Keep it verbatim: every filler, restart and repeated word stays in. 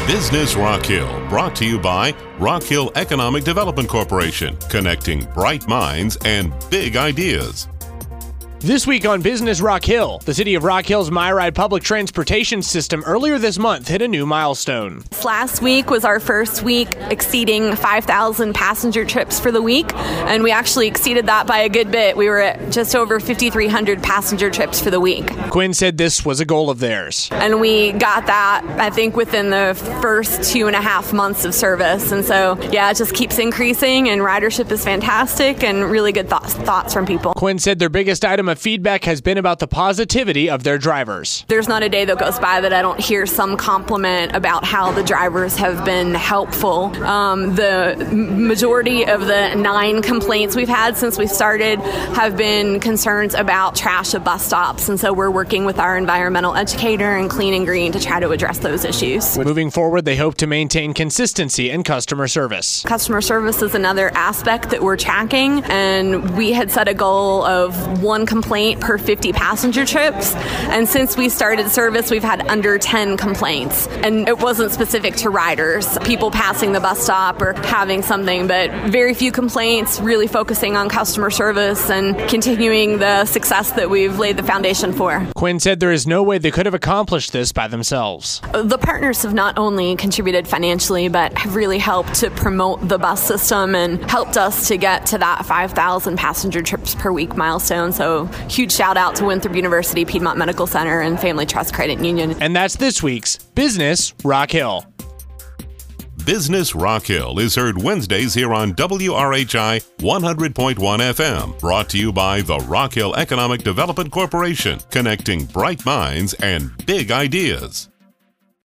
Business Rock Hill, brought to you by Rock Hill Economic Development Corporation, connecting bright minds and big ideas. This week on Business Rock Hill, the city of Rock Hill's MyRide public transportation system earlier this month hit a new milestone. Last week was our first week exceeding five thousand passenger trips for the week, and we actually exceeded that by a good bit. We were at just over fifty-three hundred passenger trips for the week. Quinn said this was a goal of theirs. And we got that, I think, within the first two and a half months of service. And so, yeah, it just keeps increasing, and ridership is fantastic and really good thoughts, thoughts from people. Quinn said their biggest item of feedback has been about the positivity of their drivers. There's not a day that goes by that I don't hear some compliment about how the drivers have been helpful. Um, the majority of the nine complaints we've had since we started have been concerns about trash at bus stops, and so we're working with our environmental educator and Clean and Green to try to address those issues. Moving forward, they hope to maintain consistency in customer service. Customer service is another aspect that we're tracking, and we had set a goal of one complaint per fifty passenger trips, and since we started service we've had under ten complaints, and it wasn't specific to riders, people passing the bus stop or having something, but very few complaints, really focusing on customer service and continuing the success that we've laid the foundation for. Quinn said there is no way they could have accomplished this by themselves. The partners have not only contributed financially but have really helped to promote the bus system and helped us to get to that five thousand passenger trips per week milestone, so huge shout out to Winthrop University, Piedmont Medical Center, and Family Trust Credit Union. And that's this week's Business Rock Hill. Business Rock Hill is heard Wednesdays here on W R H I one hundred point one F M, brought to you by the Rock Hill Economic Development Corporation, connecting bright minds and big ideas.